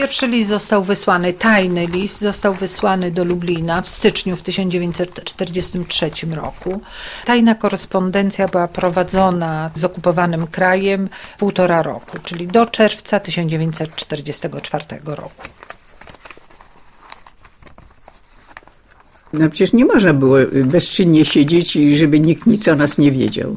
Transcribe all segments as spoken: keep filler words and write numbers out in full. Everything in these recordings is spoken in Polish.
Pierwszy list został wysłany, tajny list, został wysłany do Lublina w styczniu w tysiąc dziewięćset czterdziestym trzecim roku. Tajna korespondencja była prowadzona z okupowanym krajem półtora roku, czyli do czerwca tysiąc dziewięćset czterdziestego czwartego roku. No przecież nie można było bezczynnie siedzieć i żeby nikt nic o nas nie wiedział.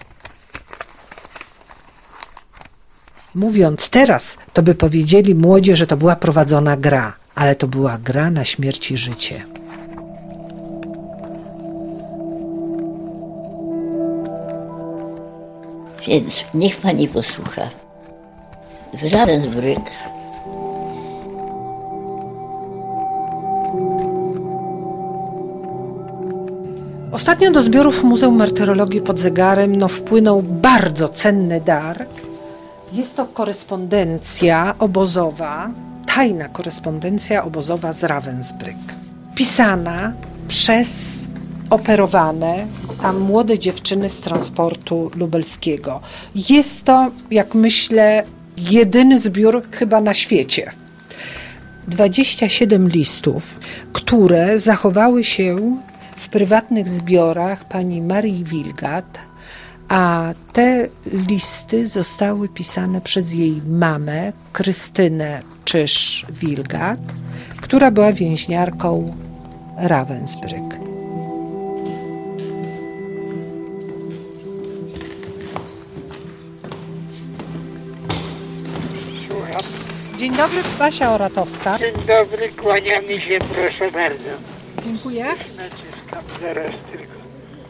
Mówiąc teraz, to by powiedzieli młodzi, że to była prowadzona gra, ale to była gra na śmierć i życie. Więc niech pani posłucha. W Ravensbrück Ostatnio do zbiorów Muzeum Martyrologii pod Zegarem no, wpłynął bardzo cenny dar. Jest to korespondencja obozowa, tajna korespondencja obozowa z Ravensbrück. Pisana przez operowane tam młode dziewczyny z transportu lubelskiego. Jest to, jak myślę, jedyny zbiór chyba na świecie. dwadzieścia siedem listów, które zachowały się w prywatnych zbiorach pani Marii Wilgat, a te listy zostały pisane przez jej mamę, Krystynę Czysz-Wilgat, która była więźniarką Ravensbrück. Dzień dobry, Basia Oratowska. Dzień dobry, kłaniamy się, proszę bardzo. Dziękuję. Naciskam zaraz tylko.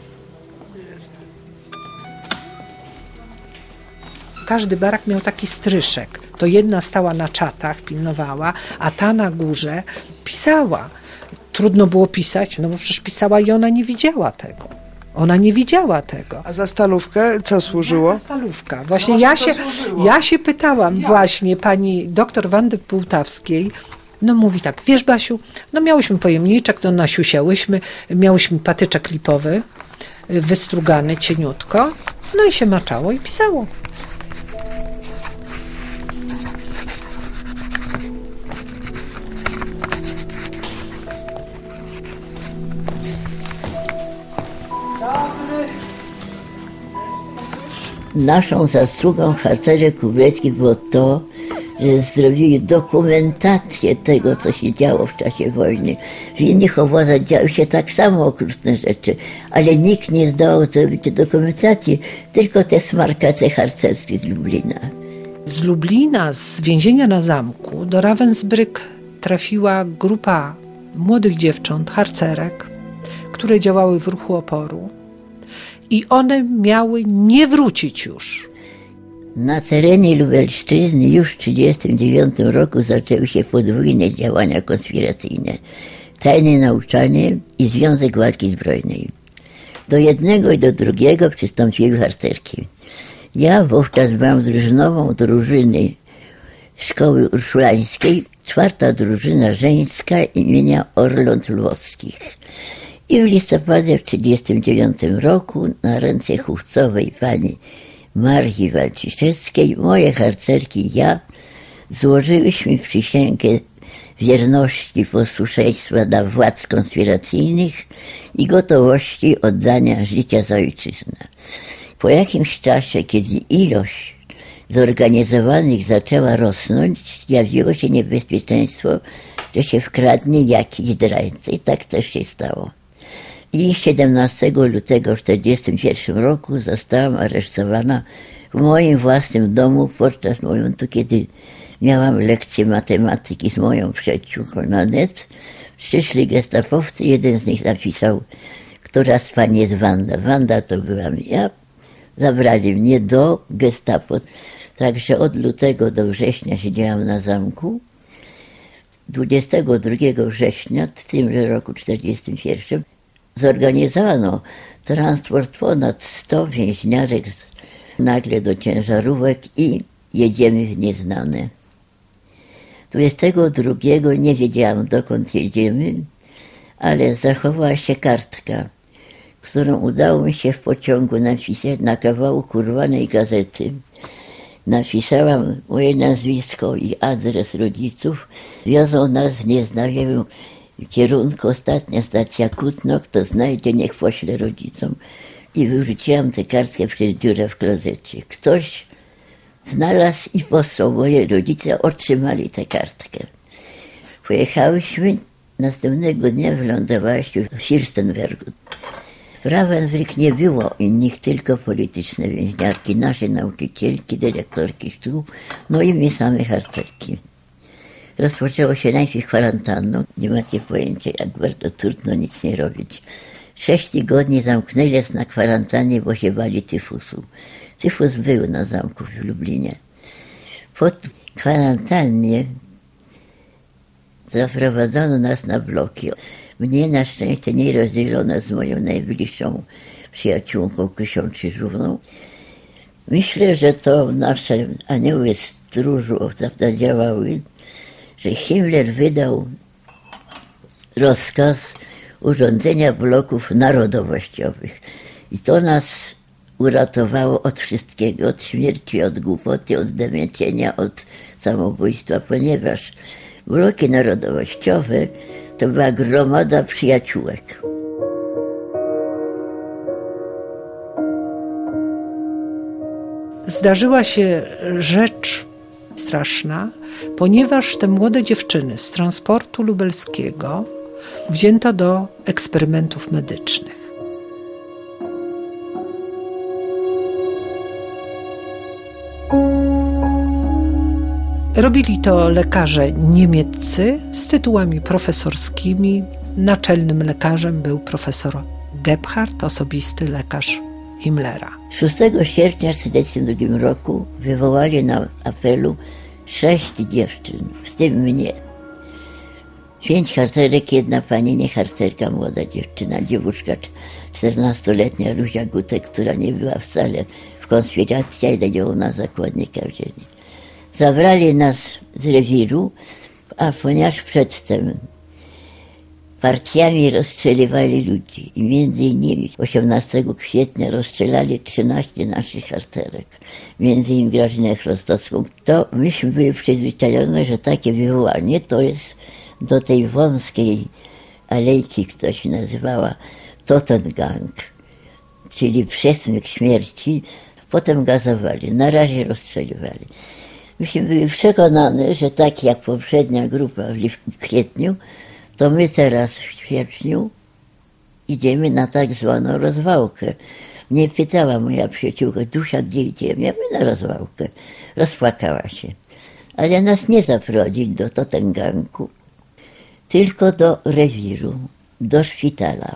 Każdy barak miał taki stryszek. To jedna stała na czatach, pilnowała, a ta na górze pisała. Trudno było pisać, no bo przecież pisała i ona nie widziała tego. Ona nie widziała tego. A za stalówkę co służyło? Jaka stalówka. Właśnie no ja, się, ja się pytałam ja. właśnie pani doktor Wandy Półtawskiej. No mówi tak, wiesz Basiu, no miałyśmy pojemniczek, no nasiusiałyśmy, miałyśmy patyczek lipowy, wystrugany cieniutko, no i się maczało i pisało. Naszą zasługą harcerek kubieckich było to, że zrobili dokumentację tego, co się działo w czasie wojny. W innych obozach działy się tak samo okrutne rzeczy, ale nikt nie zdołał zrobić dokumentacji, tylko te smarkace harcerskie z Lublina. Z Lublina, z więzienia na zamku, do Ravensbrück trafiła grupa młodych dziewcząt, harcerek, które działały w ruchu oporu i one miały nie wrócić już. Na terenie Lubelszczyzny już w tysiąc dziewięćset trzydziestym dziewiątym roku zaczęły się podwójne działania konspiracyjne. Tajne nauczanie i Związek Walki Zbrojnej. Do jednego i do drugiego przystąpiły harcerki. Ja wówczas byłam drużynową drużyny Szkoły Urszulańskiej, czwarta drużyna żeńska imienia Orląt Lwowskich. I w listopadzie w tysiąc dziewięćset trzydziestym dziewiątym roku na ręce chówcowej pani Marii Walciszewskiej, moje harcerki i ja złożyłyśmy przysięgę wierności, posłuszeństwa dla władz konspiracyjnych i gotowości oddania życia za ojczyznę. Po jakimś czasie, kiedy ilość zorganizowanych zaczęła rosnąć, zjawiło się niebezpieczeństwo, że się wkradnie jakiś zdrajca i tak też się stało. I siedemnastego lutego tysiąc dziewięćset czterdziestym pierwszym roku zostałam aresztowana w moim własnym domu podczas momentu, kiedy miałam lekcję matematyki z moją przyjaciółką Nanet. Przyszli gestapowcy, jeden z nich napisał, która z pani jest Wanda. Wanda to byłam ja. Zabrali mnie do gestapo. Także od lutego do września siedziałam na zamku. dwudziestego drugiego września w tymże roku czterdziestym pierwszym zorganizowano transport ponad sto więźniarek nagle do ciężarówek i jedziemy w nieznane. dwudziestego drugiego nie wiedziałam, dokąd jedziemy, ale zachowała się kartka, którą udało mi się w pociągu napisać na kawałku urwanej gazety. Napisałam moje nazwisko i adres rodziców. Wiozą nas w nieznaniem kierunku. Ostatnia stacja Kutno. Kto znajdzie, niech pośle rodzicom. I wyrzuciłam tę kartkę przez dziurę w klozecie. Ktoś znalazł i posłał. Moje rodzice otrzymali tę kartkę. Pojechałyśmy. Następnego dnia wylądowałyśmy w Fürstenbergu. W Ravensbrück nie było innych, tylko polityczne więźniarki, nasze nauczycielki, dyrektorki szkół, no i my same harcerki. Rozpoczęło się najpierw kwarantanną, nie macie pojęcia, jak bardzo trudno nic nie robić. Sześć tygodni zamknęli nas na kwarantannie, bo się bali tyfusu. Tyfus był na zamku w Lublinie. Po kwarantannie zaprowadzono nas na bloki. Mnie na szczęście nie rozdzielono z moją najbliższą przyjaciółką Krysią Krzyżówną. Myślę, że to nasze anioły stróżu zadziałały, że Himmler wydał rozkaz urządzenia bloków narodowościowych. I to nas uratowało od wszystkiego, od śmierci, od głupoty, od zdemięcienia, od samobójstwa, ponieważ bloki narodowościowe to była gromada przyjaciółek. Zdarzyła się rzecz straszna, ponieważ te młode dziewczyny z transportu lubelskiego wzięto do eksperymentów medycznych. Robili to lekarze niemieccy z tytułami profesorskimi. Naczelnym lekarzem był profesor Gebhardt, osobisty lekarz Himmlera. szóstego sierpnia tysiąc dziewięćset trzydziestego drugiego roku wywołali na apelu sześć dziewczyn, w tym mnie. Pięć harcerek, jedna pani nie harcerka, młoda dziewczyna, dziewuszka czternastoletnia Luzia Gutek, która nie była wcale w konspiracji, ale ją na zakładnika wzięli. Zabrali nas z rewiru, a ponieważ przedtem partiami rozstrzeliwali ludzi i między innymi osiemnastego kwietnia rozstrzelali trzynaście naszych harcerek, między innymi Grażynę Chrostowską, to myśmy byli przyzwyczajone, że takie wywołanie to jest do tej wąskiej alejki, która się nazywała Totengang, czyli przesmyk śmierci, potem gazowali, na razie rozstrzeliwali. Myśmy byli przekonane, że tak jak poprzednia grupa w kwietniu, to my teraz w sierpniu idziemy na tak zwaną rozwałkę. Mnie pytała moja przyjaciółka, Dusia, gdzie idziemy? Ja mówię, na rozwałkę. Rozpłakała się. Ale nas nie zaprowadzili do Totengangu, tylko do rewiru, do szpitala.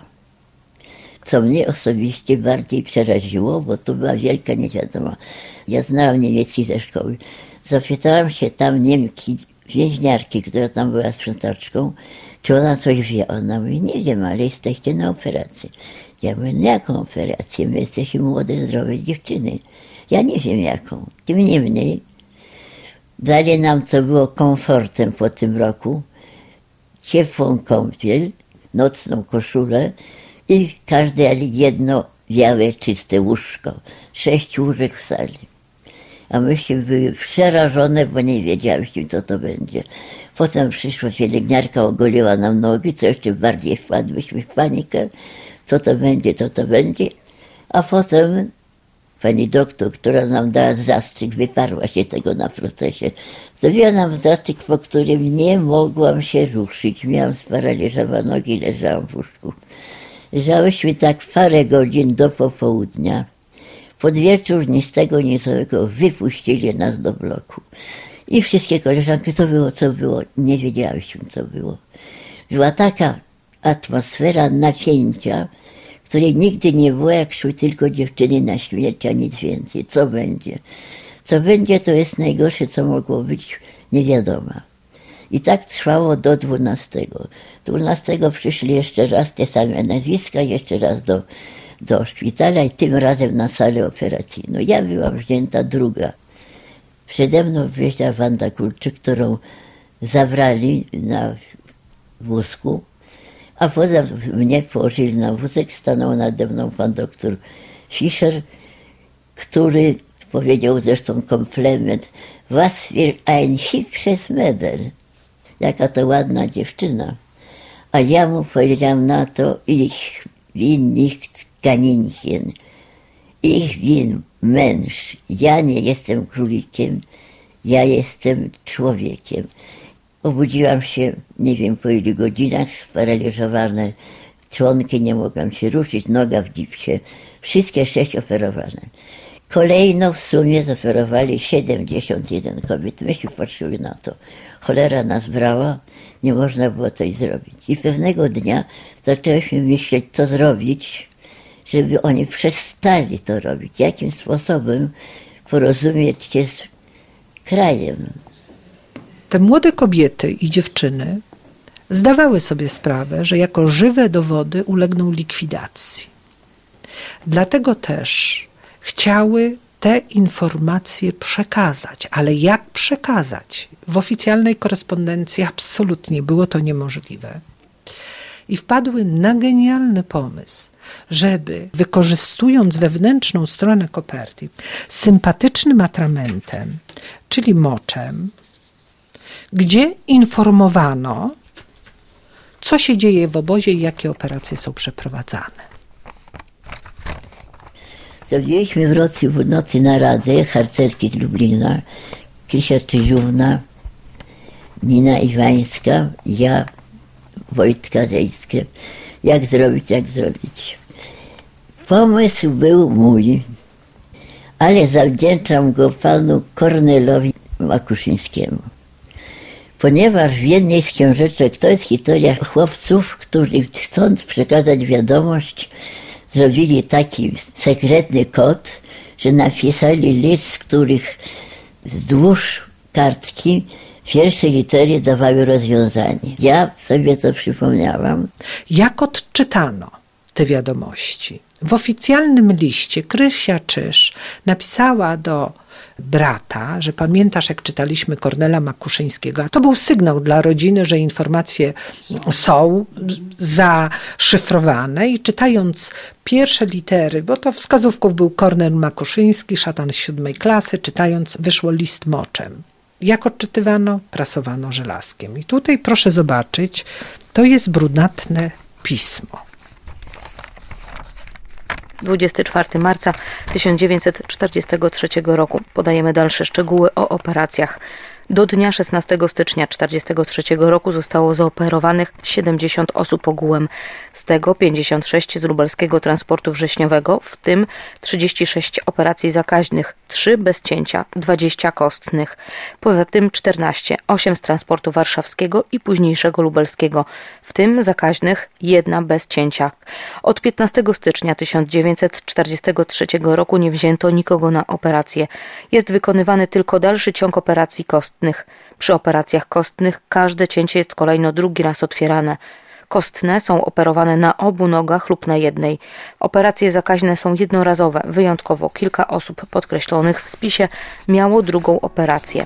Co mnie osobiście bardziej przeraziło, bo to była wielka niewiadoma. Ja znałam niemiecki ze szkoły. Zapytałam się tam Niemki, więźniarki, która tam była sprzątaczką, czy ona coś wie. Ona mówi, nie wiem, ale jesteście na operacji. Ja mówię, no jaką operację? My jesteśmy młode, zdrowe dziewczyny. Ja nie wiem jaką. Tym niemniej dali nam, co było komfortem po tym roku, ciepłą kąpiel, nocną koszulę i każde jedno białe, czyste łóżko. Sześć łóżek w sali. A myśmy były przerażone, bo nie wiedziałyśmy, co to będzie. Potem przyszła pielęgniarka, ogoliła nam nogi, co jeszcze bardziej wpadłyśmy w panikę. Co to będzie, co to będzie. A potem pani doktor, która nam dała zastrzyk, wyparła się tego na procesie. Zrobiła nam zastrzyk, po którym nie mogłam się ruszyć. Miałam sparaliżowane nogi, leżałam w łóżku. Leżałyśmy tak parę godzin do popołudnia. Pod wieczór ni z tego, ni z tego wypuścili nas do bloku. I wszystkie koleżanki, co było, co było, nie wiedziałyśmy, co było. Była taka atmosfera napięcia, której nigdy nie było, jak szły tylko dziewczyny na śmierć, a nic więcej. Co będzie? Co będzie, to jest najgorsze, co mogło być, nie wiadomo. I tak trwało do dwunastego. dwunastego przyszli jeszcze raz te same nazwiska, jeszcze raz do, do szpitala i tym razem na salę operacyjną. Ja byłam wzięta druga. Przede mną wjeżdża Wanda Kulczyk, którą zabrali na wózku, a poza mnie położyli na wózek, stanął nade mną pan doktor Fischer, który Powiedział zresztą komplement: Was für ein hübsches Mädel. Jaka to ładna dziewczyna. A ja mu powiedziałam na to: Ich bin nicht Kaninchen. Ich bin Mensch. Ja nie jestem królikiem, ja jestem człowiekiem. Obudziłam się, nie wiem po ilu godzinach, sparaliżowane członki, nie mogłam się ruszyć, noga w gipsie. Wszystkie sześć operowane. Kolejno w sumie zoferowali siedemdziesiąt jeden kobiet. Myśmy patrzyli na to. Cholera nas brała, nie można było coś zrobić. I pewnego dnia zaczęliśmy myśleć, co zrobić, żeby oni przestali to robić. Jakim sposobem porozumieć się z krajem. Te młode kobiety i dziewczyny zdawały sobie sprawę, że jako żywe dowody ulegną likwidacji. Dlatego też chciały te informacje przekazać. Ale jak przekazać? W oficjalnej korespondencji absolutnie było to niemożliwe. I wpadły na genialny pomysł, żeby wykorzystując wewnętrzną stronę koperty sympatycznym atramentem, czyli moczem, gdzie informowano, co się dzieje w obozie i jakie operacje są przeprowadzane. Zrobiliśmy w nocy, w nocy naradę harcerki z Lublina, Krysia Czyziówna, Nina Iwańska, ja, Wojtka Zejskie. Jak zrobić, jak zrobić. Pomysł był mój, ale zawdzięczam go panu Kornelowi Makuszyńskiemu. Ponieważ w jednej z książeczek, to jest historia chłopców, którzy chcąc przekazać wiadomość, zrobili taki sekretny kod, że napisali list, z których wzdłuż kartki pierwsze litery dawały rozwiązanie. Ja sobie to przypomniałam. Jak odczytano te wiadomości? W oficjalnym liście Krysia Czyż napisała do brata, że pamiętasz, jak czytaliśmy Kornela Makuszyńskiego. To był sygnał dla rodziny, że informacje są zaszyfrowane i czytając pierwsze litery, bo to wskazówków był Kornel Makuszyński, szatan z siódmej klasy, czytając wyszło list moczem. Jak odczytywano? Prasowano żelazkiem. I tutaj proszę zobaczyć, to jest brunatne pismo. dwudziestego czwartego marca tysiąc dziewięćset czterdziestego trzeciego roku. Podajemy dalsze szczegóły o operacjach. Do dnia szesnastego stycznia tysiąc dziewięćset czterdziestego trzeciego roku zostało zaoperowanych siedemdziesiąt osób ogółem, z tego pięćdziesiąt sześć z lubelskiego transportu wrześniowego, w tym trzydzieści sześć operacji zakaźnych, trzy bez cięcia, dwadzieścia kostnych. Poza tym czternaście, osiem z transportu warszawskiego i późniejszego lubelskiego, w tym zakaźnych jedna bez cięcia. Od piętnastego stycznia tysiąc dziewięćset czterdziestego trzeciego roku nie wzięto nikogo na operację. Jest wykonywany tylko dalszy ciąg operacji kostnych. Przy operacjach kostnych każde cięcie jest kolejno drugi raz otwierane. Kostne są operowane na obu nogach lub na jednej. Operacje zakaźne są jednorazowe. Wyjątkowo kilka osób podkreślonych w spisie miało drugą operację.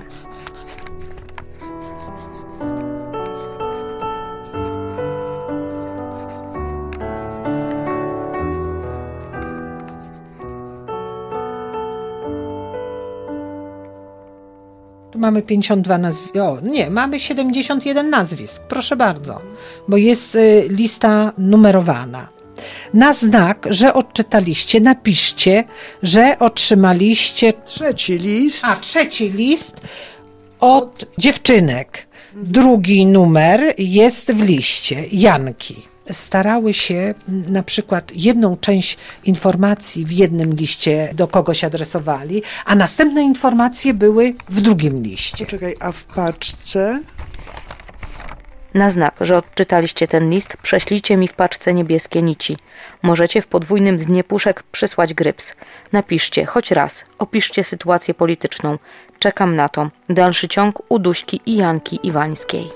Tu mamy pięćdziesiąt dwa nazwisk. O, nie, mamy siedemdziesiąt jeden nazwisk. Proszę bardzo, bo jest y, lista numerowana. Na znak, że odczytaliście, napiszcie, że otrzymaliście... Trzeci list. A, trzeci list od dziewczynek. Drugi numer jest w liście. Janki. Starały się na przykład jedną część informacji w jednym liście do kogoś adresowali, a następne informacje były w drugim liście. Czekaj, a w paczce? Na znak, że odczytaliście ten list, prześlijcie mi w paczce niebieskie nici. Możecie w podwójnym dnie puszek przysłać gryps. Napiszcie, choć raz, opiszcie sytuację polityczną. Czekam na to. Dalszy ciąg u Duśki i Janki Iwańskiej.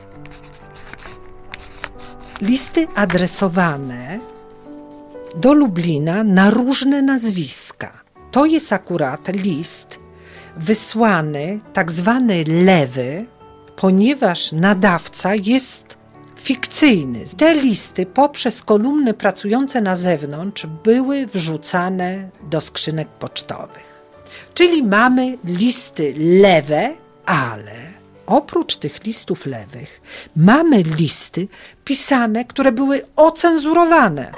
Listy adresowane do Lublina na różne nazwiska. To jest akurat list wysłany, tak zwany lewy, ponieważ nadawca jest fikcyjny. Te listy poprzez kolumny pracujące na zewnątrz były wrzucane do skrzynek pocztowych. Czyli mamy listy lewe, ale oprócz tych listów lewych mamy listy pisane, które były ocenzurowane.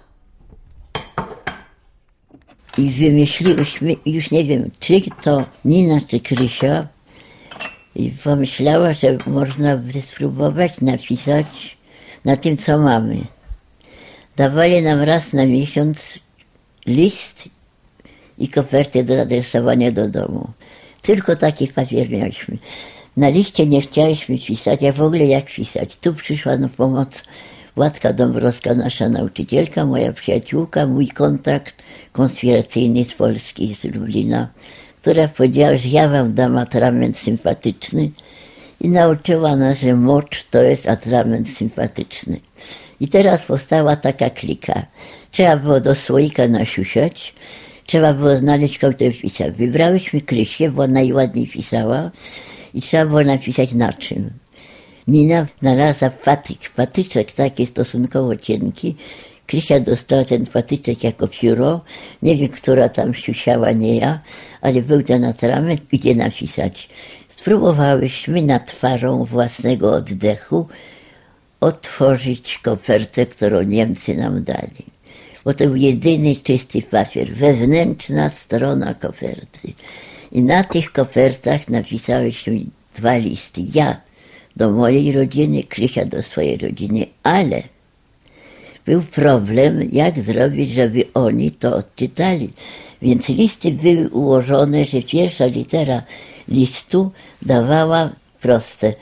I wymyśliłyśmy, już nie wiem, czy to Nina, czy Krysia, i pomyślała, że można by spróbować napisać na tym, co mamy. Dawali nam raz na miesiąc list i kopertę do adresowania do domu. Tylko taki papier mieliśmy. Na liście nie chcieliśmy pisać, a w ogóle jak pisać. Tu przyszła na pomoc Władka Dąbrowska, nasza nauczycielka, moja przyjaciółka, mój kontakt konspiracyjny z Polski, z Lublina, która powiedziała, że ja wam dam atrament sympatyczny i nauczyła nas, że mocz to jest atrament sympatyczny. I teraz powstała taka klika. Trzeba było do słoika nasiusiać, trzeba było znaleźć, kto to pisał. Wybrałyśmy Krysię, bo najładniej pisała i trzeba było napisać na czym. Nina znalazła patyk, patyczek taki stosunkowo cienki. Krysia dostała ten patyczek jako pióro. Nie wiem, która tam siusiała, nie ja, ale był ten atrament, gdzie napisać. Spróbowałyśmy nad twarzą własnego oddechu otworzyć kopertę, którą Niemcy nam dali. Bo to był jedyny czysty papier, wewnętrzna strona koperty. I na tych kopertach napisałyśmy dwa listy. Ja do mojej rodziny, Krysia do swojej rodziny, ale był problem, jak zrobić, żeby oni to odczytali. Więc listy były ułożone, że pierwsza litera listu dawała proste.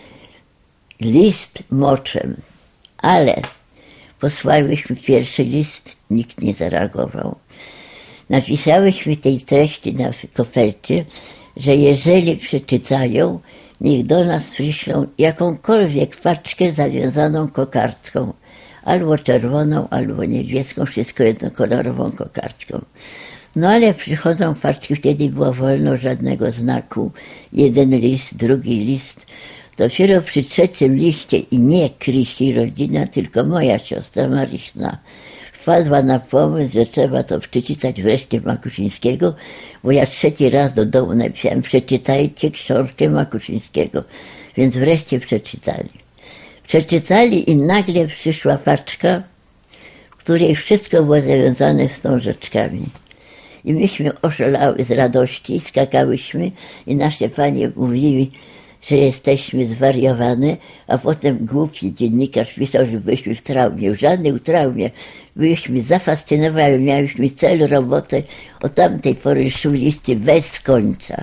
List moczem, ale posłałyśmy pierwszy list, nikt nie zareagował. Napisałyśmy tej treści na kopercie, że jeżeli przeczytają, niech do nas przyślą jakąkolwiek paczkę zawiązaną kokardką. Albo czerwoną, albo niebieską, wszystko jednokolorową kokardką. No ale przychodzą paczki, wtedy było wolno, żadnego znaku. Jeden list, drugi list. Dopiero przy trzecim liście i nie Krysi rodzina, tylko moja siostra Maryśna wpadła na pomysł, że trzeba to przeczytać wreszcie Makuszyńskiego, bo ja trzeci raz do domu napisałem, przeczytajcie książkę Makuszyńskiego. Więc wreszcie przeczytali. Przeczytali i nagle przyszła paczka, w której wszystko było zawiązane wstążeczkami. I myśmy oszalały z radości, skakałyśmy i nasze panie mówiły, że jesteśmy zwariowane, a potem głupi dziennikarz pisał, że byliśmy w traumie. W żadnej traumie. Byliśmy zafascynowani, mieliśmy cel, robotę. Od tamtej pory szły listy bez końca.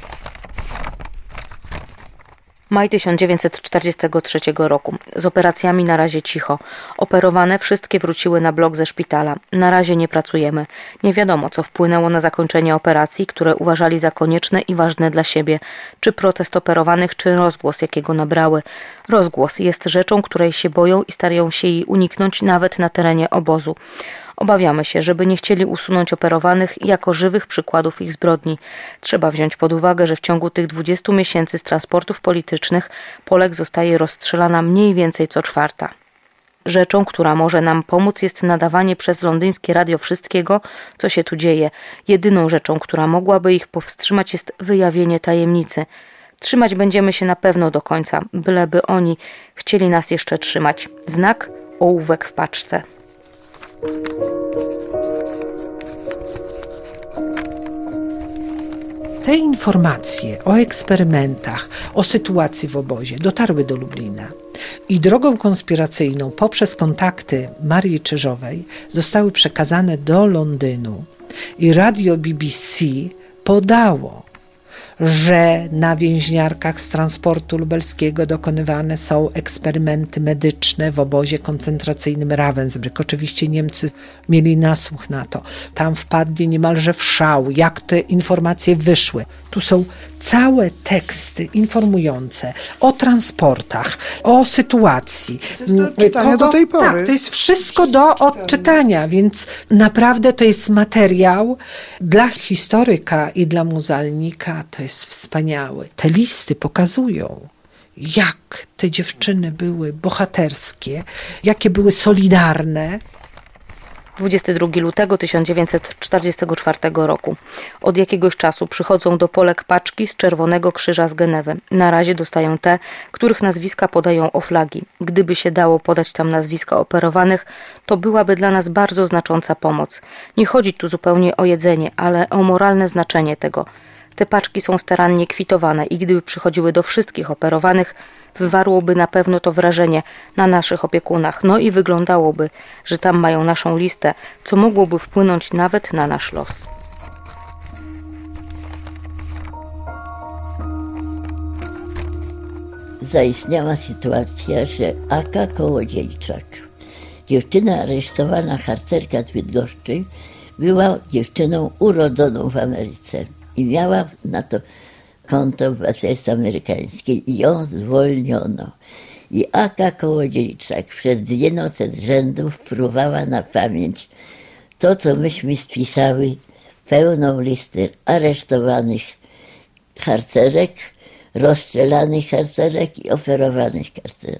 Maj tysiąc dziewięćset czterdziestego trzeciego roku. Z operacjami na razie cicho. Operowane wszystkie wróciły na blok ze szpitala. Na razie nie pracujemy. Nie wiadomo, co wpłynęło na zakończenie operacji, które uważali za konieczne i ważne dla siebie. Czy protest operowanych, czy rozgłos, jakiego nabrały. Rozgłos jest rzeczą, której się boją i starają się jej uniknąć nawet na terenie obozu. Obawiamy się, żeby nie chcieli usunąć operowanych jako żywych przykładów ich zbrodni. Trzeba wziąć pod uwagę, że w ciągu tych dwudziestu miesięcy z transportów politycznych Polek zostaje rozstrzelana mniej więcej co czwarta. Rzeczą, która może nam pomóc, jest nadawanie przez londyńskie radio wszystkiego, co się tu dzieje. Jedyną rzeczą, która mogłaby ich powstrzymać, jest wyjawienie tajemnicy. Trzymać będziemy się na pewno do końca, byleby oni chcieli nas jeszcze trzymać. Znak, ołówek w paczce. Te informacje o eksperymentach, o sytuacji w obozie dotarły do Lublina i drogą konspiracyjną poprzez kontakty Marii Czyżowej zostały przekazane do Londynu i radio B B C podało, że na więźniarkach z transportu lubelskiego dokonywane są eksperymenty medyczne w obozie koncentracyjnym Ravensbrück. Oczywiście Niemcy mieli nasłuch na to. Tam wpadli niemalże w szał, jak te informacje wyszły. Tu są całe teksty informujące o transportach, o sytuacji. To jest do odczytania Kogo... do tej pory. Tak, to jest wszystko, wszystko do odczytania, więc naprawdę to jest materiał dla historyka i dla muzealnika. To jest wspaniały. Te listy pokazują, jak te dziewczyny były bohaterskie, jakie były solidarne. dwudziestego drugiego lutego tysiąc dziewięćset czterdziestego czwartego roku. Od jakiegoś czasu przychodzą do Polek paczki z Czerwonego Krzyża z Genewy. Na razie dostają te, których nazwiska podają oflagi. Gdyby się dało podać tam nazwiska operowanych, to byłaby dla nas bardzo znacząca pomoc. Nie chodzi tu zupełnie o jedzenie, ale o moralne znaczenie tego. Te paczki są starannie kwitowane i gdyby przychodziły do wszystkich operowanych, wywarłoby na pewno to wrażenie na naszych opiekunach. No i wyglądałoby, że tam mają naszą listę, co mogłoby wpłynąć nawet na nasz los. Zaistniała sytuacja, że Aka Kołodziejczak, dziewczyna aresztowana, harcerka z Bydgoszczy, była dziewczyną urodzoną w Ameryce i miała na to konto w obywatelstwie amerykańskim i ją zwolniono. I Aka Kołodziejczak przez dwie noce z rzędu wpruwała na pamięć to, co myśmy spisały, pełną listę aresztowanych harcerek, rozstrzelanych harcerek i oferowanych harcerek.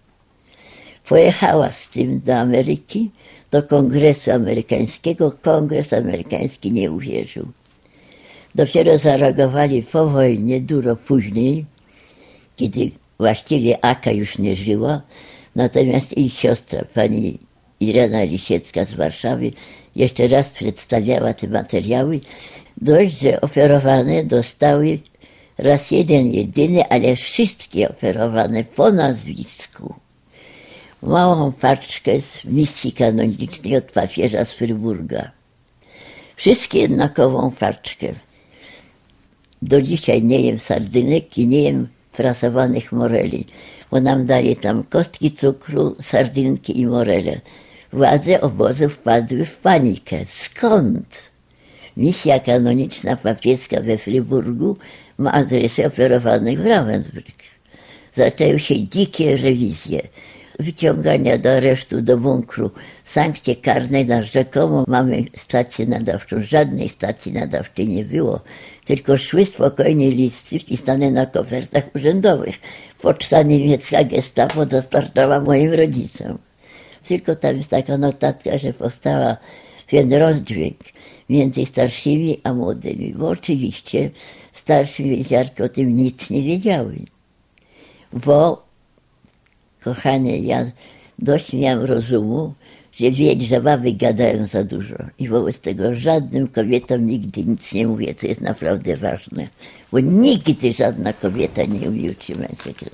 Pojechała z tym do Ameryki, do Kongresu Amerykańskiego. Kongres Amerykański nie uwierzył. Dopiero zareagowali po wojnie, dużo później, kiedy właściwie Aka już nie żyła, natomiast jej siostra, pani Irena Lisiecka z Warszawy, jeszcze raz przedstawiała te materiały. Dość, że oferowane dostały raz jeden, jedyny, ale wszystkie oferowane po nazwisku. Małą paczkę z misji kanonicznej od papieża z Fryburga. Wszystkie jednakową paczkę. Do dzisiaj nie jem sardynek i nie jem prasowanych moreli, bo nam dali tam kostki cukru, sardynki i morele. Władze obozu wpadły w panikę. Skąd? Misja kanoniczna papieska we Fryburgu ma adresy oferowanych w Ravensbrück. Zaczęły się dzikie rewizje, wyciągania do aresztu, do bunkru, sankcje karne na rzekomo mamy stację nadawczą. Żadnej stacji nadawczej nie było, tylko szły spokojnie listy wpisane na kopertach urzędowych. Poczta niemiecka Gestapo dostarczała moim rodzicom. Tylko tam jest taka notatka, że powstała pewien rozdźwięk między starszymi a młodymi, bo oczywiście starsze więziarki o tym nic nie wiedziały. Bo, kochanie, ja dość miałam rozumu, że wiedzieć, że baby gadają za dużo i wobec tego żadnym kobietom nigdy nic nie mówię, co jest naprawdę ważne, bo nigdy żadna kobieta nie umie utrzymać sekretu.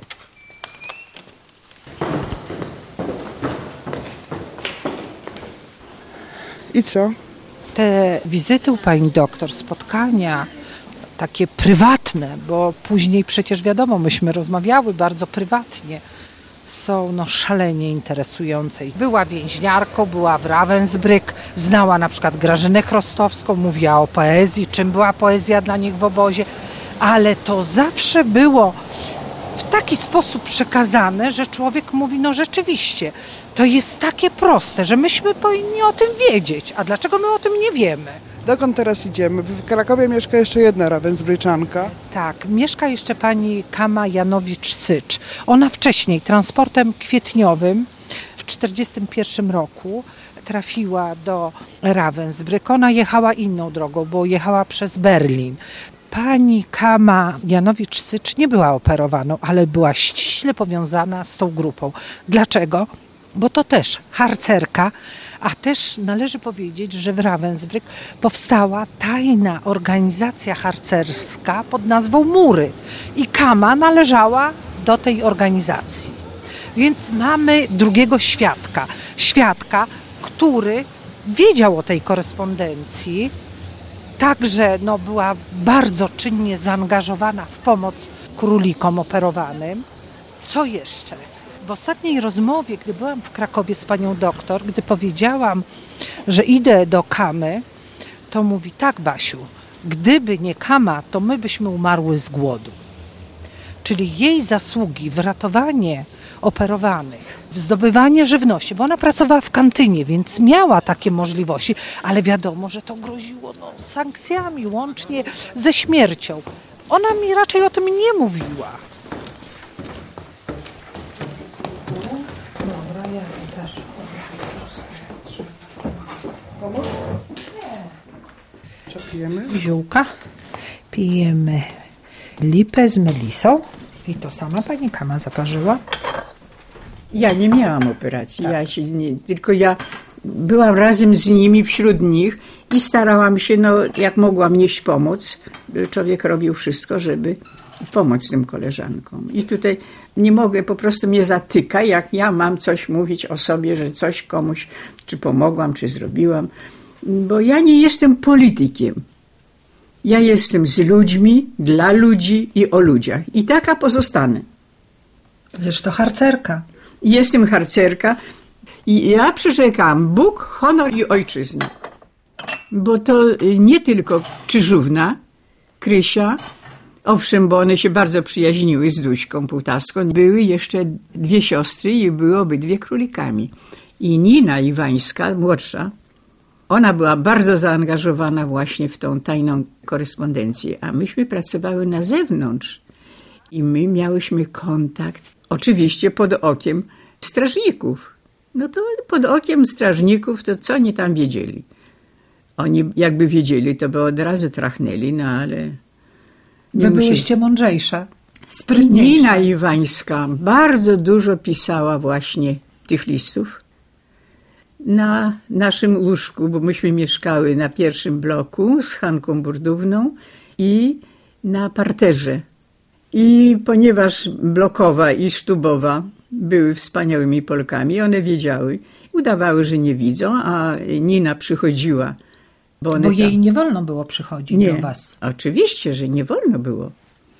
I co? Te wizyty u pani doktor, spotkania takie prywatne, bo później przecież wiadomo, myśmy rozmawiały bardzo prywatnie, są no szalenie interesujące. Była więźniarką, była w Ravensbrück, znała na przykład Grażynę Chrostowską, mówiła o poezji, czym była poezja dla nich w obozie, ale to zawsze było w taki sposób przekazane, że człowiek mówi, no rzeczywiście, to jest takie proste, że myśmy powinni o tym wiedzieć, a dlaczego my o tym nie wiemy? Dokąd teraz idziemy? W Krakowie mieszka jeszcze jedna Ravensbryczanka. Tak, mieszka jeszcze pani Kama Janowicz-Sycz. Ona wcześniej transportem kwietniowym w tysiąc dziewięćset czterdziestym pierwszym roku trafiła do Ravensbrück. Ona jechała inną drogą, bo jechała przez Berlin. Pani Kama Janowicz-Sycz nie była operowaną, ale była ściśle powiązana z tą grupą. Dlaczego? Bo to też harcerka, a też należy powiedzieć, że w Ravensbrück powstała tajna organizacja harcerska pod nazwą Mury i Kama należała do tej organizacji. Więc mamy drugiego świadka, świadka, który wiedział o tej korespondencji, także no, była bardzo czynnie zaangażowana w pomoc królikom operowanym. Co jeszcze? W ostatniej rozmowie, gdy byłam w Krakowie z panią doktor, gdy powiedziałam, że idę do Kamy, to mówi, tak Basiu, gdyby nie Kama, to my byśmy umarły z głodu. Czyli jej zasługi w ratowanie operowanych, w zdobywanie żywności, bo ona pracowała w kantynie, więc miała takie możliwości, ale wiadomo, że to groziło no, sankcjami, łącznie ze śmiercią. Ona mi raczej o tym nie mówiła. Dobra, ja też. Pomóc? Co pijemy? Ziółka. Pijemy lipę z melisą. I to sama pani Kama zaparzyła. Ja nie miałam operacji, ja się nie, tylko ja byłam razem z nimi, wśród nich i starałam się, no jak mogłam nieść pomoc. Człowiek robił wszystko, żeby pomóc tym koleżankom. I tutaj nie mogę, po prostu mnie zatyka, jak ja mam coś mówić o sobie, że coś komuś, czy pomogłam, czy zrobiłam, bo ja nie jestem politykiem. Ja jestem z ludźmi, dla ludzi i o ludziach. I taka pozostanę. Zresztą harcerka. Jestem harcerka i ja przyrzekam Bóg, honor i ojczyznę. Bo to nie tylko Czyżówna, Krysia, owszem, bo one się bardzo przyjaźniły z Duśką Półtawską. Były jeszcze dwie siostry i były obydwie królikami. I Nina Iwańska, młodsza, ona była bardzo zaangażowana właśnie w tą tajną korespondencję, a myśmy pracowały na zewnątrz i my miałyśmy kontakt, oczywiście pod okiem strażników. No to pod okiem strażników to co oni tam wiedzieli? Oni jakby wiedzieli, to by od razu trachnęli, no ale... Wy musieli. byłyście mądrzejsza, sprytniejsza. Nina Iwańska bardzo dużo pisała właśnie tych listów. Na naszym łóżku, bo myśmy mieszkały na pierwszym bloku z Hanką Burdówną i na parterze. I ponieważ Blokowa i Sztubowa były wspaniałymi Polkami, one wiedziały, udawały, że nie widzą, a Nina przychodziła. Bo, one Bo jej tam... nie wolno było przychodzić nie, do was. Oczywiście, że nie wolno było.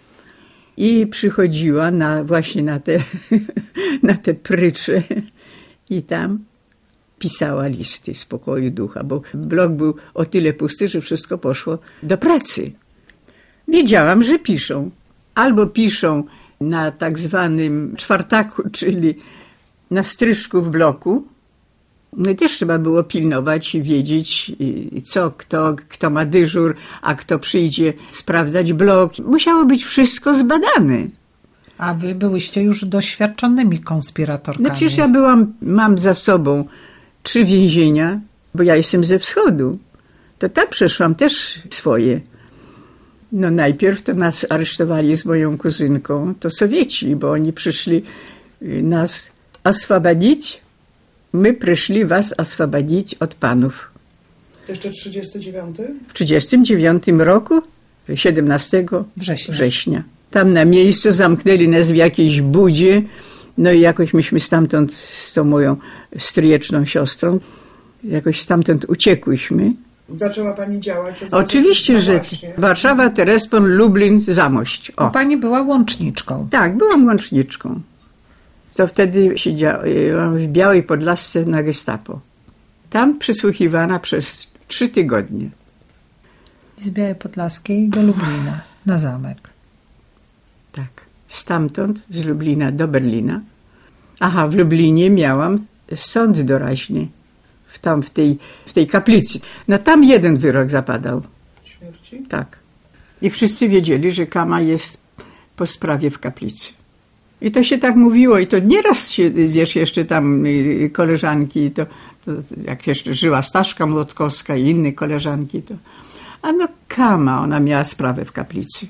I przychodziła na, właśnie na te, na te prycze i tam pisała listy z pokoju ducha, bo blok był o tyle pusty, że wszystko poszło do pracy. Wiedziałam, że piszą. Albo piszą na tak zwanym czwartaku, czyli na stryżku w bloku. No i też trzeba było pilnować i wiedzieć, co, kto, kto ma dyżur, a kto przyjdzie sprawdzać blok. Musiało być wszystko zbadane. A wy byłyście już doświadczonymi konspiratorkami. No przecież ja byłam, mam za sobą trzy więzienia, bo ja jestem ze wschodu. To tam przeszłam też swoje. No najpierw to nas aresztowali z moją kuzynką, to Sowieci, bo oni przyszli nas oswobodzić. My przyszli was oswobodzić od panów. Jeszcze trzydziesty dziewiąty? W trzydziestym dziewiątym roku, siedemnastego Września. września. Tam na miejscu zamknęli nas w jakiejś budzie. No i jakoś myśmy stamtąd z tą moją stryjeczną siostrą, jakoś stamtąd uciekłyśmy. Zaczęła pani działać? Od Oczywiście, razu? że No właśnie. Warszawa, Terespon, Lublin, Zamość. O. Bo pani była łączniczką. Tak, byłam łączniczką. To wtedy siedziałam w Białej Podlasce na Gestapo. Tam przysłuchiwana przez trzy tygodnie. Z Białej Podlaskiej do Lublina, na zamek. Tak. Stamtąd, z Lublina do Berlina. Aha, w Lublinie miałam sąd doraźny. W, tam, w tej, w tej kaplicy. No tam jeden wyrok zapadał. Śmierci? Tak. I wszyscy wiedzieli, że Kama jest po sprawie w kaplicy. I to się tak mówiło. I to nieraz się, wiesz, jeszcze tam koleżanki, to, to jak jeszcze żyła Staszka Młotkowska i inne koleżanki, to a no Kama, ona miała sprawę w kaplicy.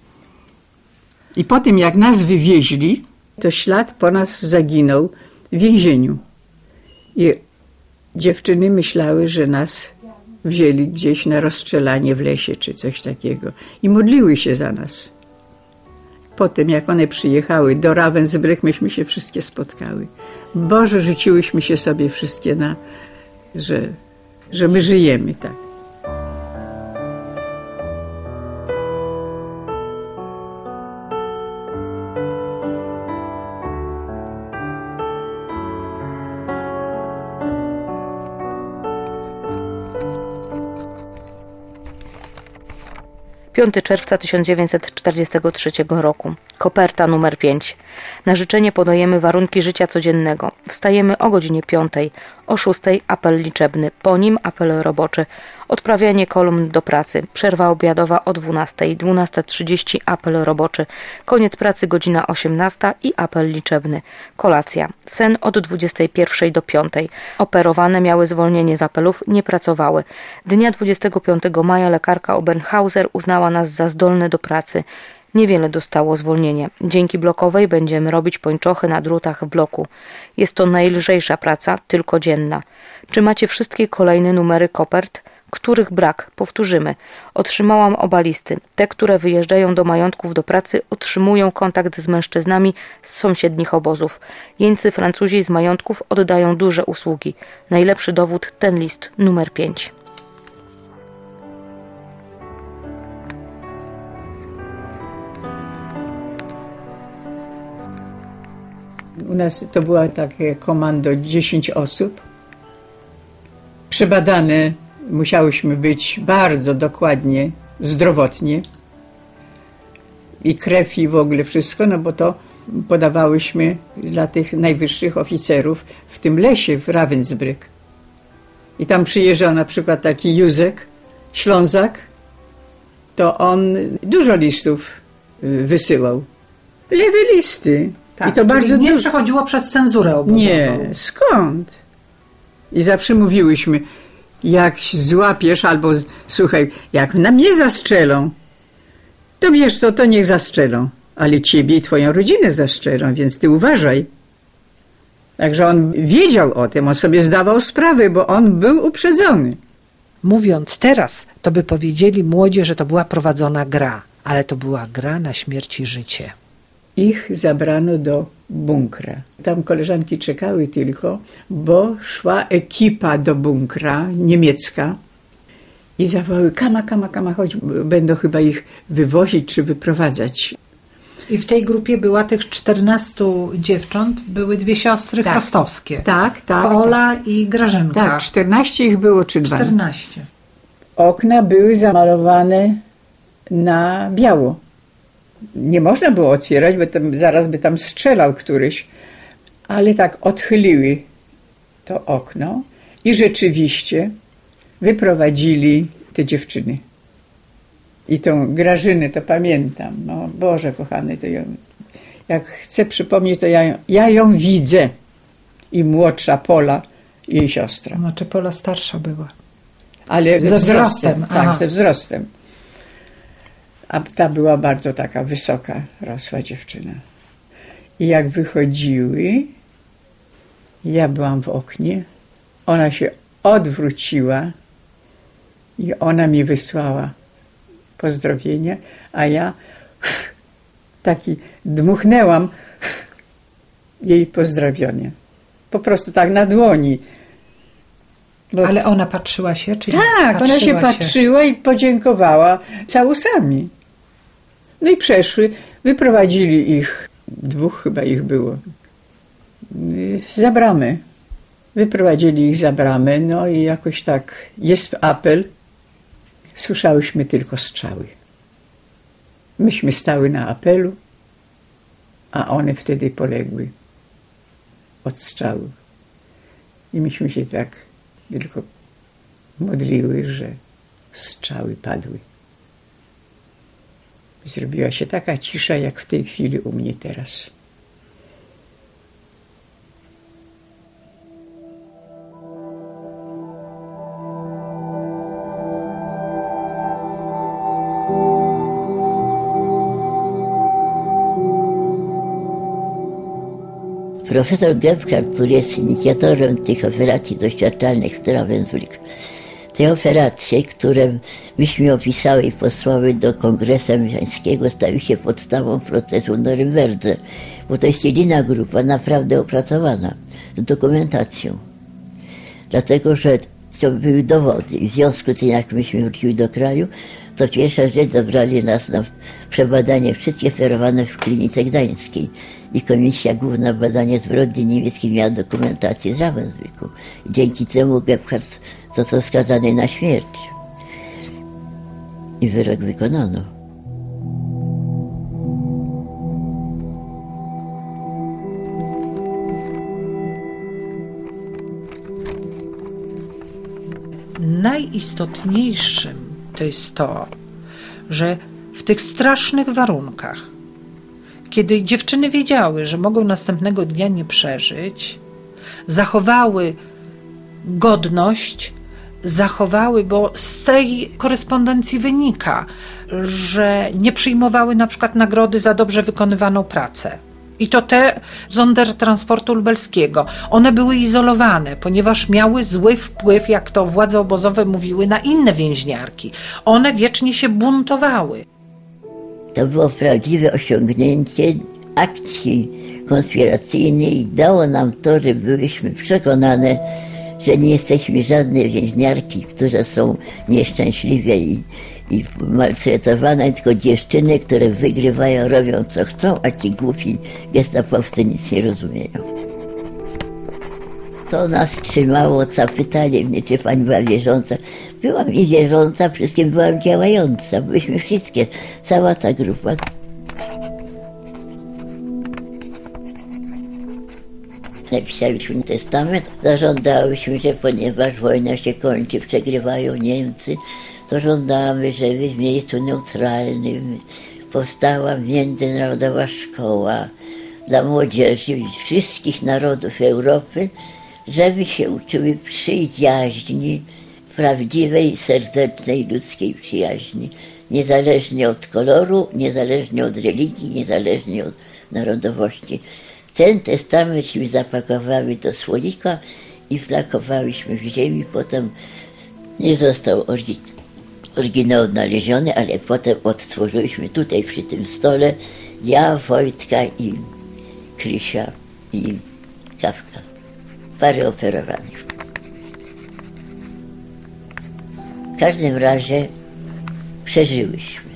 I po tym, jak nas wywieźli, to ślad po nas zaginął w więzieniu. I dziewczyny myślały, że nas wzięli gdzieś na rozstrzelanie w lesie czy coś takiego. I modliły się za nas. Potem, jak one przyjechały do Ravensbrück, myśmy się wszystkie spotkały. Boże, rzuciłyśmy się sobie wszystkie na, że, że my żyjemy, tak. piątego czerwca tysiąc dziewięćset czterdziestego trzeciego roku. Koperta numer pięć. Na życzenie podajemy warunki życia codziennego. Wstajemy o godzinie piątej, o szóstej apel liczebny, po nim apel roboczy, odprawianie kolumn do pracy, przerwa obiadowa o dwunastej, dwunasta trzydzieści apel roboczy, koniec pracy godzina osiemnasta i apel liczebny, kolacja, sen od dwudziestej pierwszej do piątej. Operowane miały zwolnienie z apelów, nie pracowały. Dnia dwudziestego piątego maja lekarka Oberhauser uznała nas za zdolne do pracy. Niewiele dostało zwolnienie. Dzięki blokowej będziemy robić pończochy na drutach w bloku. Jest to najlżejsza praca, tylko dzienna. Czy macie wszystkie kolejne numery kopert? Których brak? Powtórzymy. Otrzymałam oba listy. Te, które wyjeżdżają do majątków do pracy, otrzymują kontakt z mężczyznami z sąsiednich obozów. Jeńcy Francuzi z majątków oddają duże usługi. Najlepszy dowód ten list numer pięć. U nas to było takie komando dziesięć osób. Przebadane musiałyśmy być bardzo dokładnie, zdrowotnie. I krew i w ogóle wszystko, no bo to podawałyśmy dla tych najwyższych oficerów w tym lesie w Ravensbrück. I tam przyjeżdżał na przykład taki Józek, Ślązak, to on dużo listów wysyłał. Lewe listy. Tak, i to bardzo nie dużo. przechodziło przez cenzurę obozową. Nie, skąd? I zawsze mówiłyśmy, jak złapiesz albo słuchaj, jak na mnie zastrzelą, to wiesz, to, to niech zastrzelą, ale ciebie i twoją rodzinę zastrzelą, więc ty uważaj. Także on wiedział o tym, on sobie zdawał sprawę, bo on był uprzedzony. Mówiąc teraz, to by powiedzieli młodzi, że to była prowadzona gra, ale to była gra na śmierć i życie. Ich zabrano do bunkra. Tam koleżanki czekały tylko, bo szła ekipa do bunkra, niemiecka, i zawołały, kama, kama, kama, chodź, będą chyba ich wywozić czy wyprowadzać. I w tej grupie była tych czternastu dziewcząt, były dwie siostry tak. chwastowskie. Tak, tak. Ola tak. i Grażynka. Tak, czternaście ich było, czy dwa? czternaście. Okna były zamalowane na biało. Nie można było otwierać, bo tam, zaraz by tam strzelał któryś. Ale tak odchyliły to okno i rzeczywiście wyprowadzili te dziewczyny. I tą Grażynę to pamiętam. No Boże kochany, to ją, jak chcę przypomnieć, to ja, ją- ja ją widzę. I młodsza Pola, jej siostra. Znaczy Pola starsza była. Ale ze Ze wzrostem. wzrostem, Tak, aha. ze wzrostem. A ta była bardzo taka wysoka, rosła dziewczyna. I jak wychodziły, ja byłam w oknie, ona się odwróciła i ona mi wysłała pozdrowienia, a ja taki dmuchnęłam jej pozdrowienie. Po prostu tak na dłoni. Bo Ale ona patrzyła się? Czy tak, ona się patrzyła patrzyła i podziękowała całusami. No i przeszły, wyprowadzili ich, dwóch chyba ich było, y, za bramę. Wyprowadzili ich za bramę, no i jakoś tak, jest apel, słyszałyśmy tylko strzały. Myśmy stały na apelu, a one wtedy poległy od strzału. I myśmy się tak tylko modliły, że strzały padły. Zrobiła się taka cisza, jak w tej chwili u mnie teraz. Profesor Gebhardt, który jest inicjatorem tych operacji doświadczalnych w Ravensbrück, te operacje, które myśmy opisały i posłały do Kongresu Amerykańskiego, stały się podstawą procesu w Norymberdze, bo to jest jedyna grupa naprawdę opracowana z dokumentacją. Dlatego, że to były dowody i w związku z tym, jak myśmy wrócili do kraju, to pierwsza rzecz zabrali nas na przebadanie wszystkie operowane w klinice gdańskiej i Komisja Główna Badania Zbrodni Niemieckiej miała dokumentację z Ravensbrücku. Dzięki temu Gebhardt został skazany na śmierć. I wyrok wykonano. Najistotniejszym to jest to, że w tych strasznych warunkach, kiedy dziewczyny wiedziały, że mogą następnego dnia nie przeżyć, zachowały godność, zachowały, bo z tej korespondencji wynika, że nie przyjmowały na przykład nagrody za dobrze wykonywaną pracę. I to te Sondertransportu Lubelskiego. One były izolowane, ponieważ miały zły wpływ, jak to władze obozowe mówiły, na inne więźniarki. One wiecznie się buntowały. To było prawdziwe osiągnięcie akcji konspiracyjnej i dało nam to, że byliśmy przekonane, że nie jesteśmy żadne więźniarki, które są nieszczęśliwe i, i maltretowane, tylko dziewczyny, które wygrywają, robią co chcą, a ci głupi gestapowcy nic nie rozumieją. To nas trzymało, co pytali mnie, czy pani była wierząca. Byłam i wierząca, wszystkim byłam działająca. Byliśmy wszystkie, cała ta grupa. Napisaliśmy testament, zażądałyśmy, że ponieważ wojna się kończy, przegrywają Niemcy, to żądamy, żeby w miejscu neutralnym powstała międzynarodowa szkoła dla młodzieży wszystkich narodów Europy, żeby się uczyły przyjaźni, prawdziwej, serdecznej, ludzkiej przyjaźni, niezależnie od koloru, niezależnie od religii, niezależnie od narodowości. Ten testamentśmy zapakowały do słoika i flakowałyśmy w ziemi. Potem nie został oryginał odnaleziony, ale potem odtworzyliśmy tutaj przy tym stole ja, Wojtka i Krysia i Kawka. Parę operowanych. W każdym razie przeżyłyśmy.